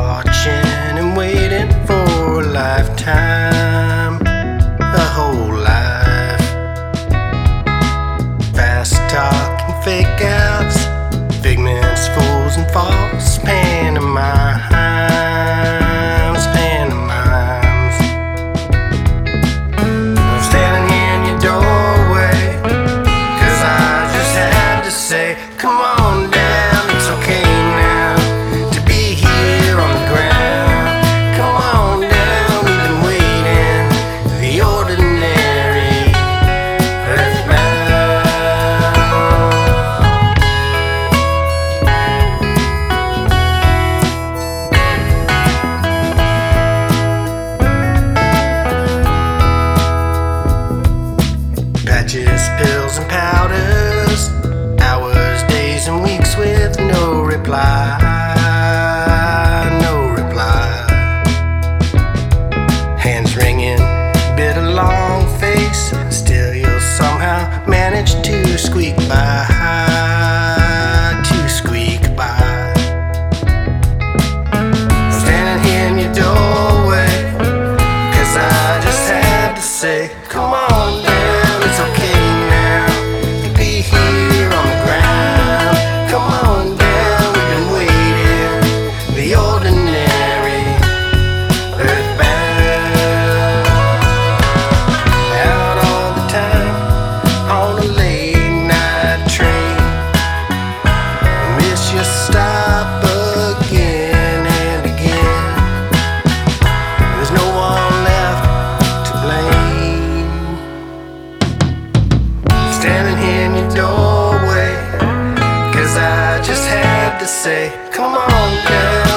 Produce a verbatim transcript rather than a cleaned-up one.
watching and waiting for a lifetime, a whole life. Fast talking, fake outs, figments, fools and false pantomimes, pantomimes. I'm standing here in your doorway, 'cause I just had to say, come on down, it's okay now to be here on the ground. Come on down, we've been waiting, the ordinary earthbound. Patches, pills and powders, hours, days and weeks with no reply, no reply. Hands ringing, bit a long face, still you'll somehow manage to squeak by, to squeak by. I'm standing here in your doorway, 'cause I just had to say, come on down, it's okay now to be here on the ground. Come on down, we've been waiting, the ordinary earthbound. Out all the time on a late night train, miss your stop again and again. There's no one left to blame. Standing here in your doorway, 'cause I just had to say, come on down.